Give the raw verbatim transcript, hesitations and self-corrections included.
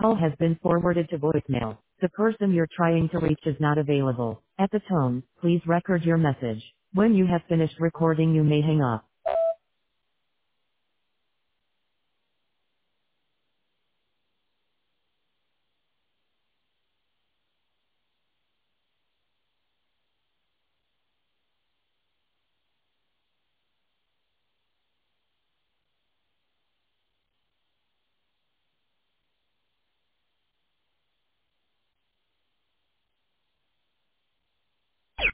call has been forwarded to voicemail. The person you're trying to reach is not available. At the tone, please record your message. When you have finished recording, you may hang up.